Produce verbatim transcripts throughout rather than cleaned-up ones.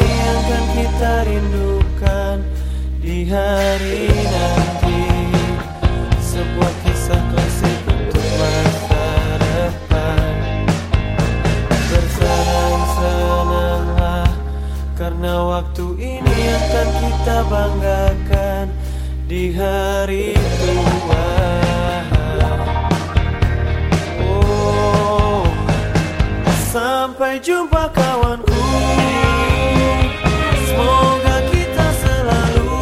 ini yang akan kita rindukan di hari nanti. Sebuah kisah klasik untuk masa depan. Bersenang-senanglah karena waktu ini akan kita banggakan di hari tua. Oh, sampai jumpa kawanku. Semoga kita selalu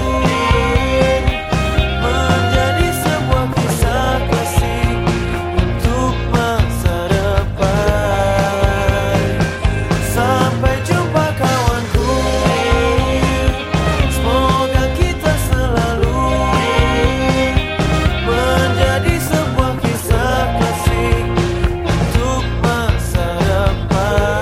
menjadi sebuah kisah klasik untuk masa depan. Sampai jumpa kawanku. Semoga kita selalu menjadi sebuah kisah klasik untuk masa depan.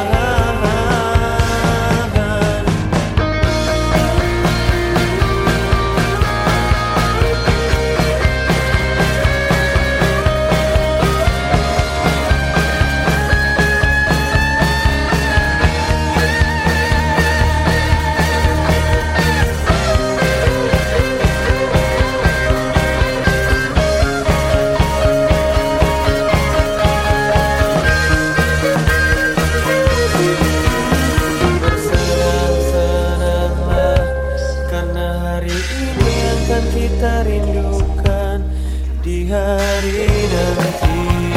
Kita rindukan di hari nanti.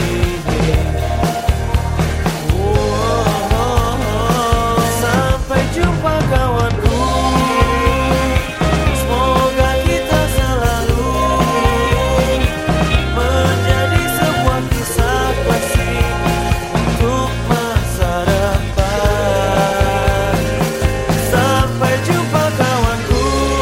Oh, oh, oh. Sampai jumpa kawanku. Semoga kita selalu menjadi sebuah kisah klasik untuk masa depan. Sampai jumpa kawanku.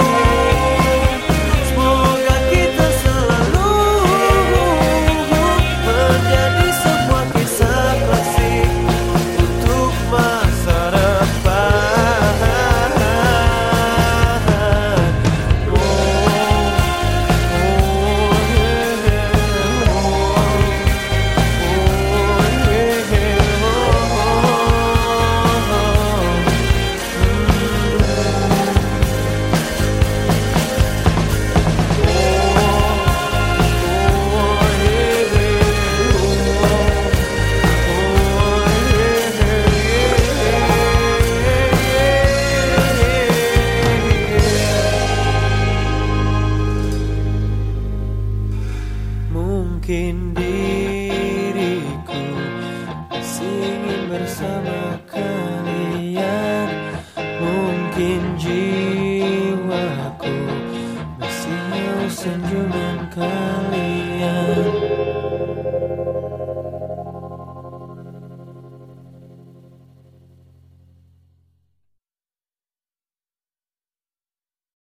Mungkin diriku masih ingin bersama kalian. Mungkin jiwaku masih mau senyum